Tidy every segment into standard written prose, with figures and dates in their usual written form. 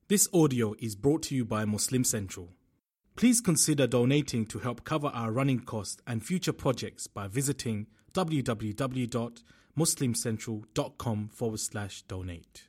This audio is brought to you by Muslim Central. Please consider donating to help cover our running costs and future projects by visiting www.muslimcentral.com/donate.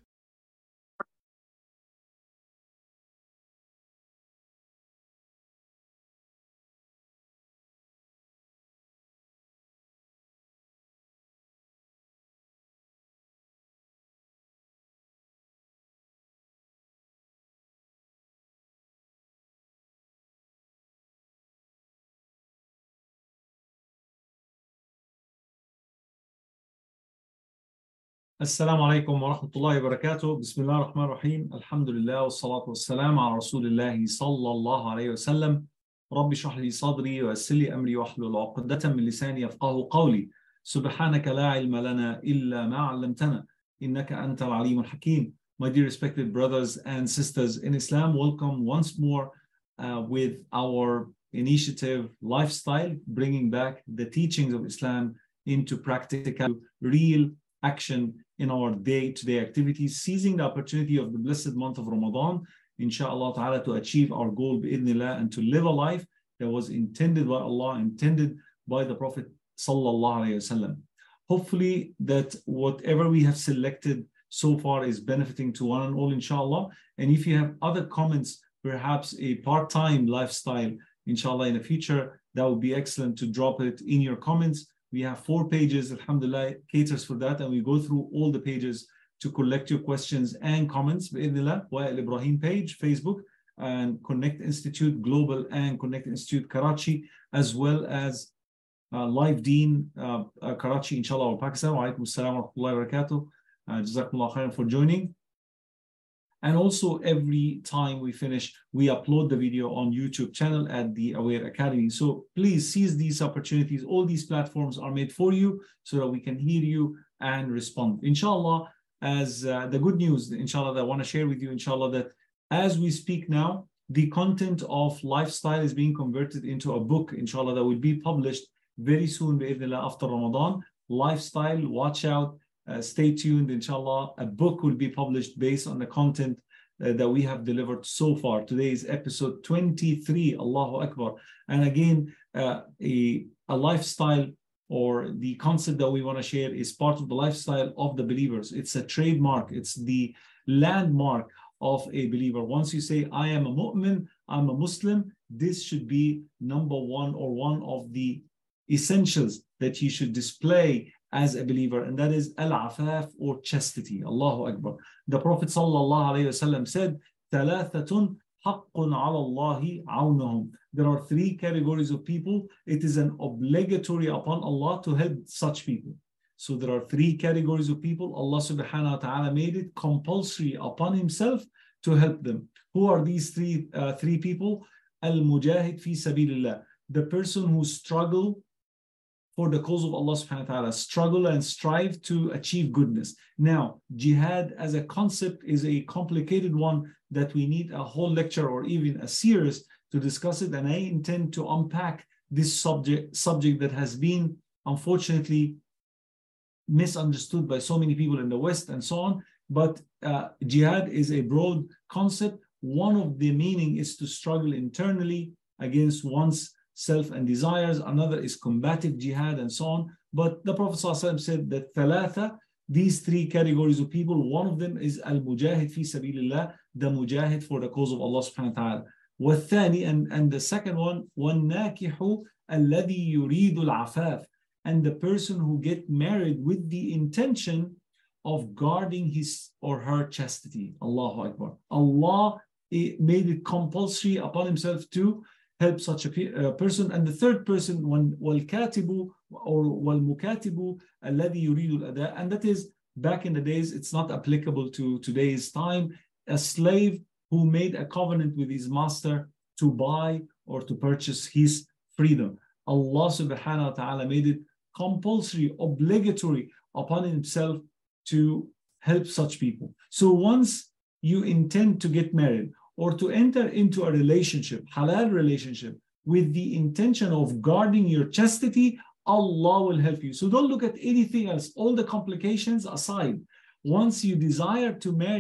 السلام عليكم ورحمة الله وبركاته. بسم الله الرحمن الرحيم. الحمد لله والصلاة والسلام على رسول الله صلى الله عليه وسلم. رب اشرح لي صدري ويسر لي أمري واحلل عقدة من لساني يفقهوا قولي. سبحانك لا علم لنا إلا ما علمتنا إنك أنت العليم الحكيم. My dear respected brothers and sisters in Islam, welcome once more with our initiative Lifestyle, bringing back the teachings of Islam into practical, real action in our day-to-day activities, seizing the opportunity of the blessed month of Ramadan, inshallah ta'ala, to achieve our goal bi'idhnillah and to live a life that was intended by Allah, intended by the Prophet sallallahu alayhi wasallam. Hopefully that whatever we have selected so far is benefiting to one and all, inshallah. And if you have other comments, perhaps a part-time lifestyle, inshallah, in the future, that would be excellent to drop it in your comments. We have 4 pages, alhamdulillah, caters for that, and we go through all the pages to collect your questions and comments, bi'idhnillah, Wael Ibrahim page, Facebook, and Connect Institute Global and Connect Institute Karachi, as well as Live Deen Karachi, inshallah, or Pakistan. Wa alaikum assalam wa rahmatullahi wa barakatuh. Jazakumullah khairan for joining. And also every time we finish, we upload the video on YouTube channel at the Aware Academy. So please seize these opportunities. All these platforms are made for you so that we can hear you and respond. Inshallah, as the good news, inshallah, that I want to share with you, inshallah, that as we speak now, the content of Lifestyle is being converted into a book, inshallah, that will be published very soon, bi'idhnillah, after Ramadan. Lifestyle, watch out. Stay tuned, inshallah. A book will be published based on the content that we have delivered so far. Today is episode 23, Allahu Akbar. And again, a lifestyle, or the concept that we want to share, is part of the lifestyle of the believers. It's a trademark. It's the landmark of a believer. Once you say, I am a mu'min, I'm a Muslim, this should be number one, or one of the essentials that you should display as a believer, and that is al-afaf, or chastity. Allahu Akbar. The Prophet sallallahu alayhi wasallam said, ثَلَاثَةٌ حَقٌّ عَلَى اللَّهِ عَوْنَهُمْ. There are 3 categories of people. It is an obligatory upon Allah to help such people. So there are 3 categories of people. Allah subhanahu wa ta'ala made it compulsory upon himself to help them. Who are these three people? Al-mujahid fi sabilillah. The person who struggle for the cause of Allah subhanahu wa ta'ala, struggle and strive to achieve goodness. Now, jihad as a concept is a complicated one that we need a whole lecture or even a series to discuss it, and I intend to unpack this subject that has been, unfortunately, misunderstood by so many people in the West and so on. But jihad is a broad concept. One of the meaning is to struggle internally against one's self and desires. Another is combative jihad and so on. But the Prophet ﷺ said that thalatha, these 3 categories of people, one of them is al-mujahid fi sabilillah, the mujahid for the cause of Allah subhanahu wa ta'ala. والثاني, and the second one, وَالنَّاكِحُ الَّذِي يُرِيدُ الْعَفَافِ, and the person who get married with the intention of guarding his or her chastity. Allahu Akbar. Allah made it compulsory upon himself to help such a person. And the third person, وَالْكَاتِبُ or وَالْمُكَاتِبُ الَّذِي يُرِيدُ الْأَدَاءَ, and that is, back in the days, it's not applicable to today's time, a slave who made a covenant with his master to buy or to purchase his freedom. Allah subhanahu wa ta'ala made it compulsory, obligatory upon himself to help such people. So once you intend to get married or to enter into a relationship, halal relationship, with the intention of guarding your chastity, Allah will help you. So don't look at anything else, all the complications aside. Once you desire to marry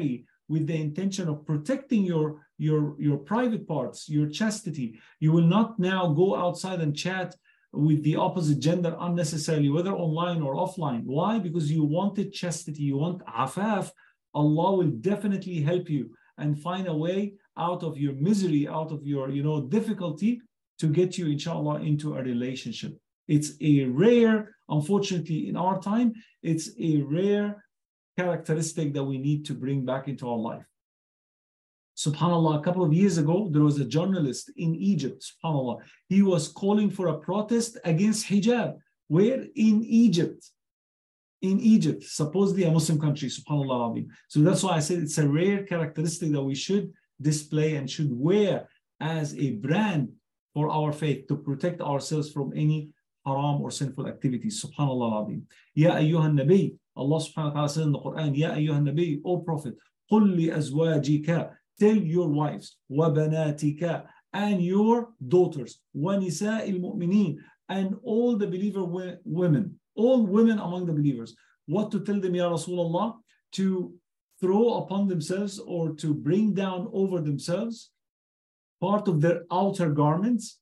with the intention of protecting your private parts, your chastity. You will not now go outside and chat with the opposite gender unnecessarily, whether online or offline. Why? Because you wanted chastity, you want afaf. Allah will definitely help you and find a way out of your misery, out of your difficulty, to get you, inshallah, into a relationship. It's a rare, unfortunately, in our time, it's a rare characteristic that we need to bring back into our life. SubhanAllah, a couple of years ago, there was a journalist in Egypt, SubhanAllah. He was calling for a protest against hijab. Where? In Egypt. In Egypt, supposedly a Muslim country, SubhanAllah. So that's why I said it's a rare characteristic that we should display and should wear as a brand for our faith to protect ourselves from any haram or sinful activities. SubhanAllah. Ya ayyuhan nabi, Allah subhanahu wa ta'ala said in the Quran, Ya ayyuhan nabi, O Prophet, قُلْ لِأَزْوَاجِكَ, tell your wives, وَبَنَاتِكَ, and your daughters, وَنِسَاءِ الْمُؤْمِنِينَ, and all the believer women, all women among the believers. What to tell them, Ya Rasulullah? To throw upon themselves or to bring down over themselves part of their outer garments,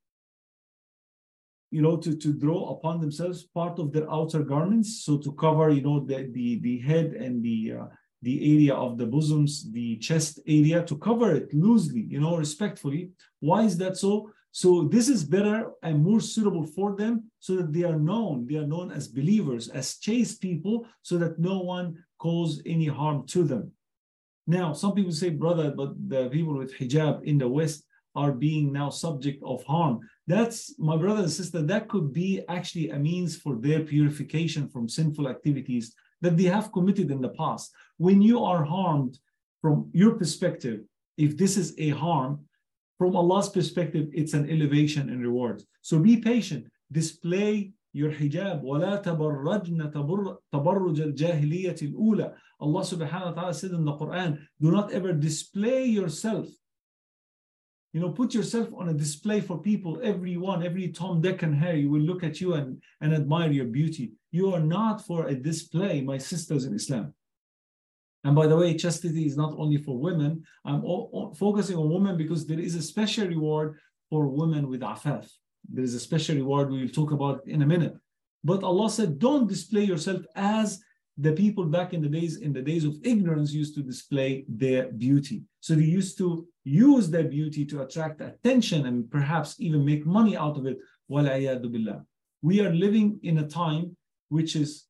to draw upon themselves part of their outer garments, so to cover, the head and the area of the bosoms, the chest area, to cover it loosely, respectfully. Why is that so? So this is better and more suitable for them, so that they are known as believers, as chaste people, so that no one cause any harm to them. Now, some people say, brother, but the people with hijab in the West are being now subject of harm. That's, my brother and sister, that could be actually a means for their purification from sinful activities that they have committed in the past. When you are harmed from your perspective, if this is a harm, from Allah's perspective, it's an elevation and reward. So be patient, display your hijab. وَلَا تَبَرَّجْنَ تَبَرُّجَ الْجَاهِلِيَّةِ الْأُولَى. Allah subhanahu wa ta'ala said in the Quran, do not ever display yourself. Put yourself on a display for people. Every Tom, Dick, and Harry will look at you and admire your beauty. You are not for a display, my sisters in Islam. And by the way, chastity is not only for women. I'm focusing on women because there is a special reward for women with afaf. There is a special reward we will talk about in a minute. But Allah said, don't display yourself as the people back in the days of ignorance used to display their beauty. So they used to use their beauty to attract attention and perhaps even make money out of it. وَالْعِيَاذُ بِاللَّهِ. We are living in a time which is,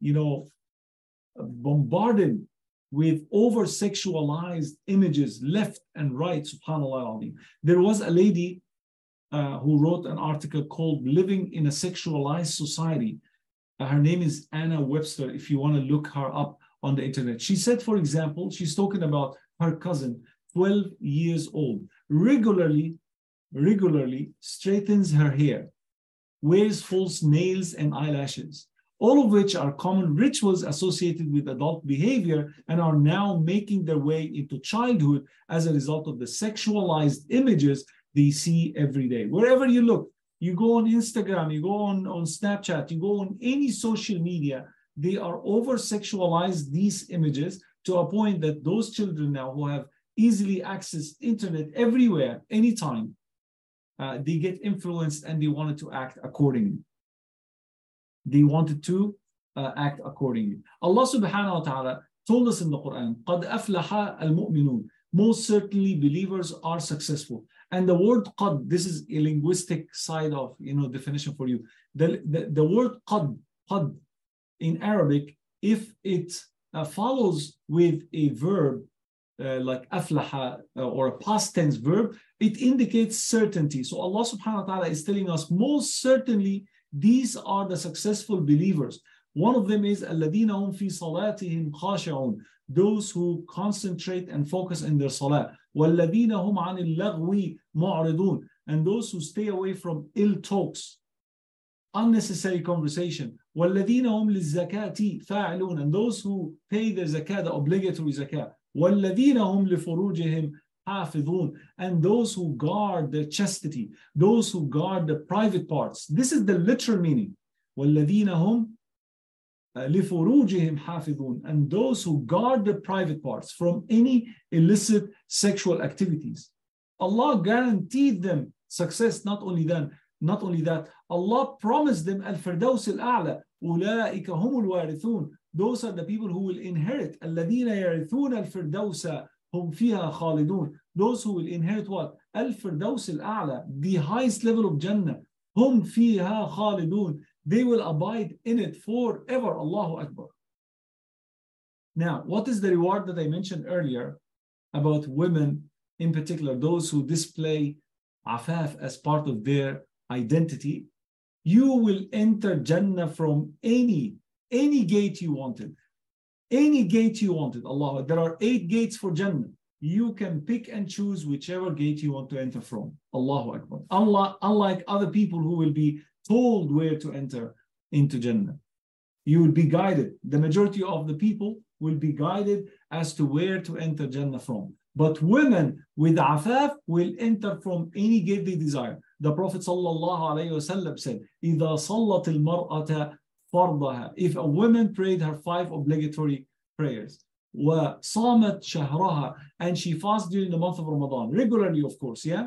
bombarded with over-sexualized images left and right, subhanAllah. There was a lady who wrote an article called Living in a Sexualized Society. Her name is Anna Webster, if you want to look her up on the internet. She said, for example, she's talking about her cousin, 12 years old, regularly straightens her hair, wears false nails and eyelashes, all of which are common rituals associated with adult behavior and are now making their way into childhood as a result of the sexualized images they see every day. Wherever you look, you go on Instagram, you go on Snapchat, you go on any social media, they are over-sexualized, these images, to a point that those children now who have easily accessed internet everywhere, anytime, they get influenced and they wanted to act accordingly. Allah subhanahu wa ta'ala told us in the Quran, قَدْ أَفْلَحَ الْمُؤْمِنُونَ. Most certainly believers are successful. And the word qad, this is a linguistic side of definition for you. The word qad in Arabic, if it follows with a verb like aflaha or a past tense verb, it indicates certainty. So Allah subhanahu wa ta'ala is telling us most certainly these are the successful believers. One of them is الَّذِينَ هُمْ فِي صَلَاتِهِمْ خَاشِعُونَ, those who concentrate and focus in their salah. وَالَّذِينَ هُمْ عَنِ اللَّغْوِ مُعْرِضُونَ, and those who stay away from ill talks, unnecessary conversation. وَالَّذِينَ هُمْ لِلزَّكَاةِ فَاعِلُونَ, and those who pay their zakah, the obligatory zakah. وَالَّذِينَ هُمْ لِفُرُوجِهِمْ حَافِظُونَ, and those who guard their chastity, those who guard the private parts. This is the literal meaning. وَالَّذِينَ هُمْ لِفُرُوجِهِمْ حَافِظُونَ, and those who guard their private parts from any illicit sexual activities. Allah guaranteed them success. Not only that, Allah promised them al-firdaus al-a'la, أُولَٰئِكَ هُمُ الْوَارِثُونَ. Those are the people who will inherit. الَّذِينَ يَرِثُونَ الْفِرْدَوْسَ هُمْ فِيهَا خَالِدُونَ. Those who will inherit what? Al-firdaus al-a'la, the highest level of Jannah. هُمْ فِيهَا خَالِدُونَ. They will abide in it forever. Allahu Akbar. Now, what is the reward that I mentioned earlier about women, in particular, those who display afaf as part of their identity? You will enter Jannah from any gate you wanted. Any gate you wanted. Allah, there are 8 gates for Jannah. You can pick and choose whichever gate you want to enter from. Allahu Akbar. Unlike other people who will be told where to enter into Jannah. You will be guided. The majority of the people will be guided as to where to enter Jannah from. But women with afaf will enter from any gate they desire. The Prophet ﷺ said, إِذَا صَلَّتِ الْمَرْأَةَ فَرْضَهَا. If a woman prayed her 5 obligatory prayers, وَصَامَتْ شَهْرَهَا, and she fasts during the month of Ramadan, regularly of course, yeah?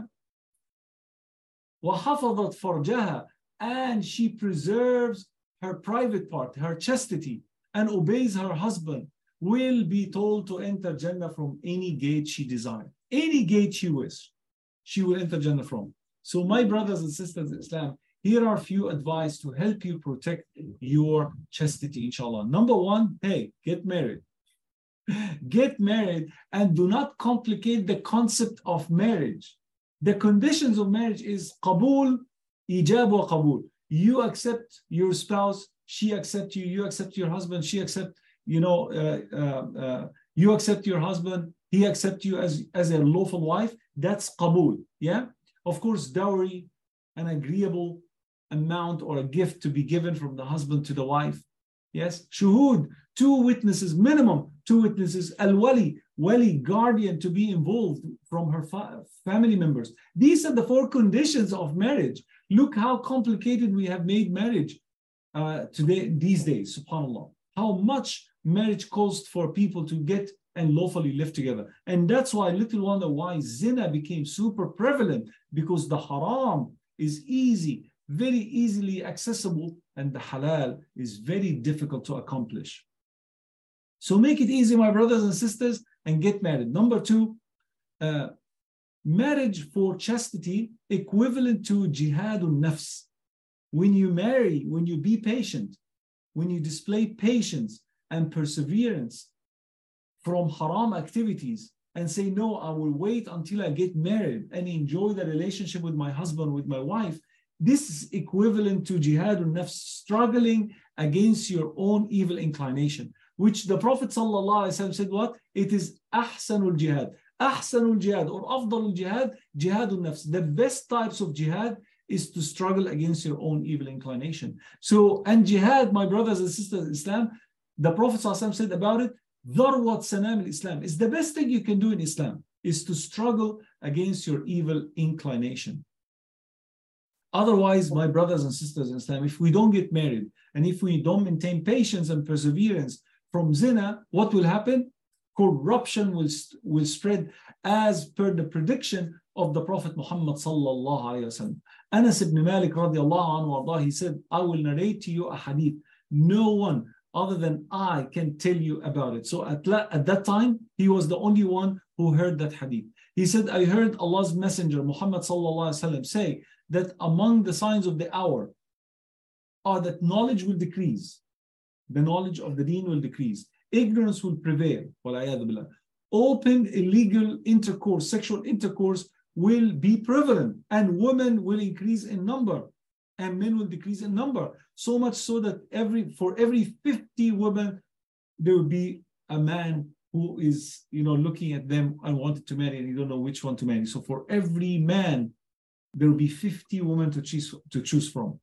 وَحَفَظَتْ فَرْجَهَا, and she preserves her private part, her chastity, and obeys her husband, will be told to enter Jannah from any gate she desires. Any gate she wishes, she will enter Jannah from. So my brothers and sisters in Islam, here are a few advice to help you protect your chastity, inshallah. Number 1, hey, get married. Get married and do not complicate the concept of marriage. The conditions of marriage is qabul, ijab wa qabul. You accept your spouse, she accepts you, you accept your husband, she accepts, you accept your husband, he accepts you as a lawful wife. That's qabul, yeah? Of course, dowry, an agreeable amount or a gift to be given from the husband to the wife. Yes, shuhud, 2 witnesses, minimum 2 witnesses, al-wali, wali, guardian to be involved from her family members. These are the 4 conditions of marriage. Look how complicated we have made marriage today, these days, subhanAllah. How much marriage costs for people to get and lawfully live together. And that's why, little wonder why zina became super prevalent, because the haram is easy, very easily accessible, and the halal is very difficult to accomplish. So make it easy, my brothers and sisters, and get married. Number 2, marriage for chastity, equivalent to jihadun nafs. When you marry, when you be patient, when you display patience and perseverance from haram activities and say, no, I will wait until I get married and enjoy the relationship with my husband, with my wife, this is equivalent to jihadun nafs, struggling against your own evil inclination, which the Prophet ﷺ said what? It is ahsanul jihad. Ahsanul jihad or afdalul jihad, jihadun nafs. The best types of jihad is to struggle against your own evil inclination. So, and jihad, my brothers and sisters in Islam, the Prophet ﷺ said about it, Dharwat sanam al-Islam, is the best thing you can do in Islam, is to struggle against your evil inclination. Otherwise, my brothers and sisters in Islam, if we don't get married and if we don't maintain patience and perseverance from zina, what will happen? Corruption will spread as per the prediction of the Prophet Muhammad sallallahu alayhi wa sallam. Anas ibn Malik radiallahu anhu, he said, I will narrate to you a hadith. No one other than I can tell you about it. So at that time, he was the only one who heard that hadith. He said, I heard Allah's Messenger, Muhammad sallallahu alayhi wa sallam, say that among the signs of the hour are that knowledge will decrease. The knowledge of the deen will decrease. Ignorance will prevail. Open illegal intercourse, sexual intercourse will be prevalent, and women will increase in number and men will decrease in number. So much so that for every 50 women, there will be a man who is, looking at them and wanted to marry, and you don't know which one to marry. So for every man, there will be 50 women to choose from.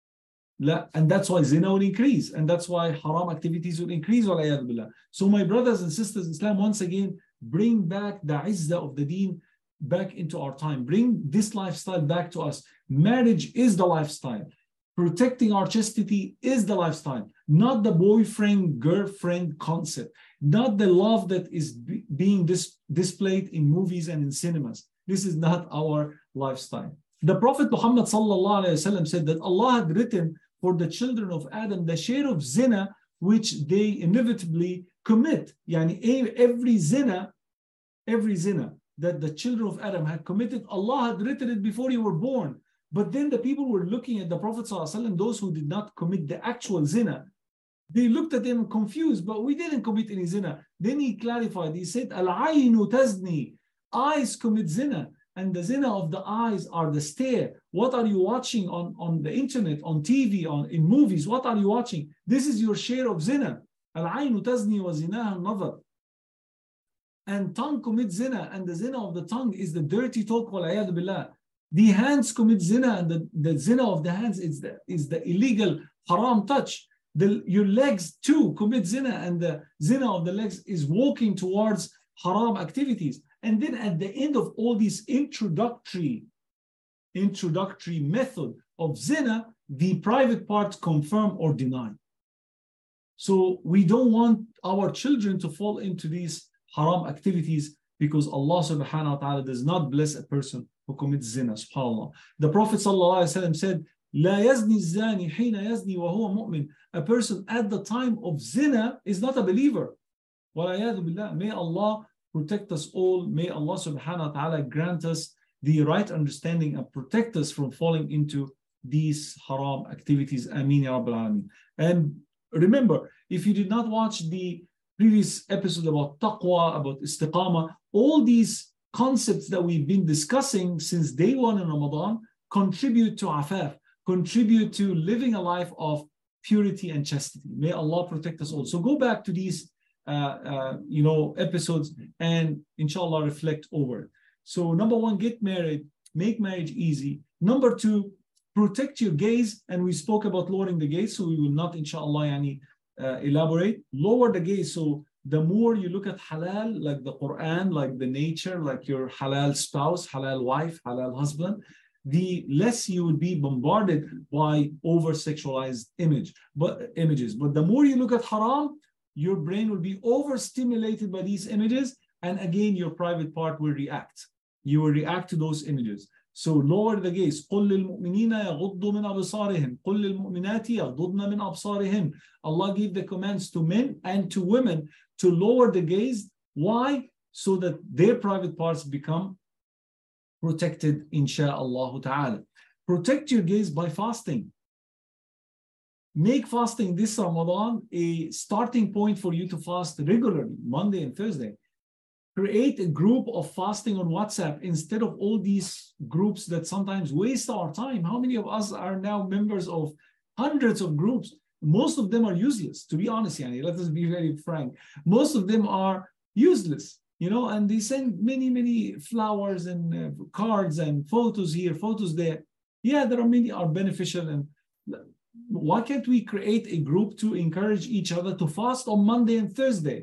And that's why zina will increase, and that's why haram activities will increase. So my brothers and sisters in Islam, once again, bring back the izzah of the deen back into our time. Bring this lifestyle back to us. Marriage is the lifestyle. protecting our chastity is the lifestyle, not the boyfriend, girlfriend concept, not the love that is being displayed in movies and in cinemas. This is not our lifestyle. The Prophet Muhammad said that Allah had written for the children of Adam the share of zina which they inevitably commit. Yani every zina that the children of Adam had committed, Allah had written it before you were born. But then the people were looking at the Prophet ﷺ, those who did not commit the actual zina. They looked at him confused, but we didn't commit any zina. Then he clarified, he said, Al-aynu tazni, eyes commit zina. And the zina of the eyes are the stare. What are you watching on the internet, on TV, in movies? What are you watching? This is your share of zina. Al-aynu tazni wa zinaha an-nazar. And tongue commits zina, and the zina of the tongue is the dirty talk, wal-'iyadhu billah. The hands commit zina, and the zina of the hands is the illegal haram touch. Your legs too commit zina, and the zina of the legs is walking towards haram activities. And then at the end of all these introductory method of zina, the private parts confirm or deny. So we don't want our children to fall into these haram activities, because Allah subhanahu wa ta'ala does not bless a person who commits zina, subhanAllah. The Prophet sallallahu alaihi wasallam said, لا يزني الزاني حين يزني وهو مؤمن. A person at the time of zina is not a believer. وَالْعِيَاذُ بِاللَّهِ. May Allah protect us all. May Allah subhanahu wa ta'ala grant us the right understanding and protect us from falling into these haram activities. Ameen ya Rabbil Alameen. And remember, if you did not watch the previous episode about taqwa, about istiqamah, all these concepts that we've been discussing since day one in Ramadan contribute to afaf, contribute to living a life of purity and chastity. May Allah protect us all. So go back to these episodes and inshallah reflect over it. So number one, get married, make marriage easy. Number two, protect your gaze, and we spoke about lowering the gaze, so we will not inshallah elaborate. Lower the gaze, so the more you look at halal, like the Quran, like the nature, like your halal spouse, halal wife, halal husband, the less you would be bombarded by over-sexualized images. But the more you look at haram, your brain will be overstimulated by these images, and again, your private part will react. You will react to those images. So lower the gaze. قُلْ لِلْمُؤْمِنِينَ يَغُضُّوا مِنْ أَبْصَارِهِمْ قُلْ لِلْمُؤْمِنَاتِ يَغْضُضْنَ مِنْ أَبْصَارِهِمْ. Allah gave the commands to men and to women to lower the gaze. Why? So that their private parts become protected, insha'Allah ta'ala. Protect your gaze by fasting. Make fasting this Ramadan a starting point for you to fast regularly, Monday and Thursday. Create a group of fasting on WhatsApp instead of all these groups that sometimes waste our time. How many of us are now members of hundreds of groups? Most of them are useless, to be honest. Let us be very frank. Most of them are useless, and they send many flowers and cards and photos here, photos there. Yeah, there are many are beneficial. And why can't we create a group to encourage each other to fast on Monday and Thursday?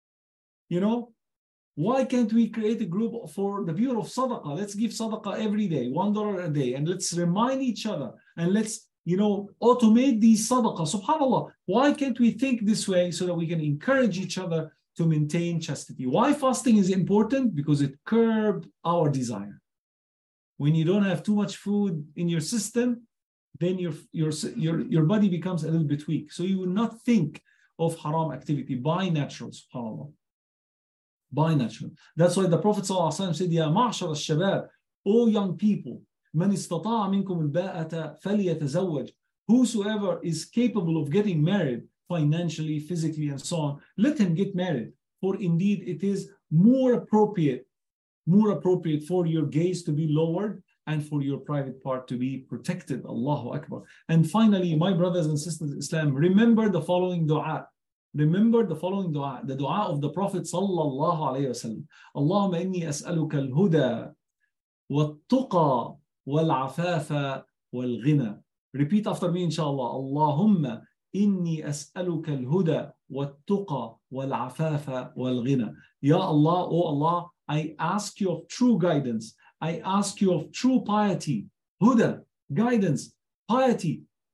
Why can't we create a group for the pure of sadaqah? Let's give sadaqah every day, $1 a day, and let's remind each other, and let's automate these sadaqah. SubhanAllah, why can't we think this way so that we can encourage each other to maintain chastity? Why fasting is important? Because it curbs our desire. When you don't have too much food in your system, then your body becomes a little bit weak. So you will not think of haram activity by natural, subhanAllah. By natural. That's why the Prophet ﷺ said, Ya ma'ashar al-shabab, O young people, man istata'a minkum al-ba'ata falyatazawwaj. Whosoever is capable of getting married financially, physically, and so on, let him get married. For indeed, it is more appropriate for your gaze to be lowered and for your private part to be protected. Allahu Akbar. And finally, my brothers and sisters in Islam, remember the following dua. Remember the following dua, the dua of the Prophet sallallahu alayhi wa sallam. Allahumma inni as'aluka al-huda wal-tuqa wal-afafa wal-ghina. Repeat after me, inshallah. Allahumma inni as'aluka al-huda wal-tuqa wal-afafa wal-ghina. Ya Allah, O Allah, I ask you of true guidance. I ask you of true piety. Huda, guidance, piety,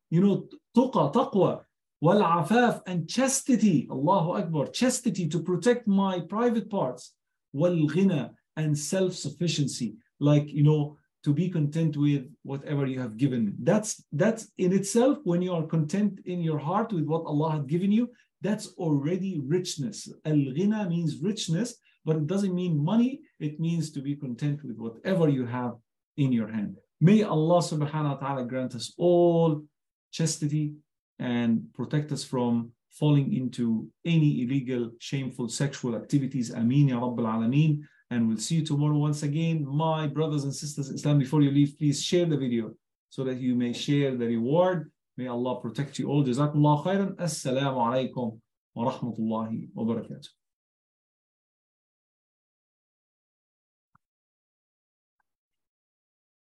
tuqa, taqwa, wal afaf, and chastity, Allahu Akbar, chastity to protect my private parts, wal ghina, and self-sufficiency, like, to be content with whatever you have given me. That's in itself, when you are content in your heart with what Allah had given you, that's already richness. Al-ghina means richness, but it doesn't mean money. It means to be content with whatever you have in your hand. May Allah subhanahu wa ta'ala grant us all chastity and protect us from falling into any illegal, shameful sexual activities. Ameen ya Rabbil Alameen. And we'll see you tomorrow once again. My brothers and sisters in Islam, before you leave, please share the video so that you may share the reward. May Allah protect you all. Jazakumullah khairan. Assalamu alaikum wa rahmatullahi wa barakatuh.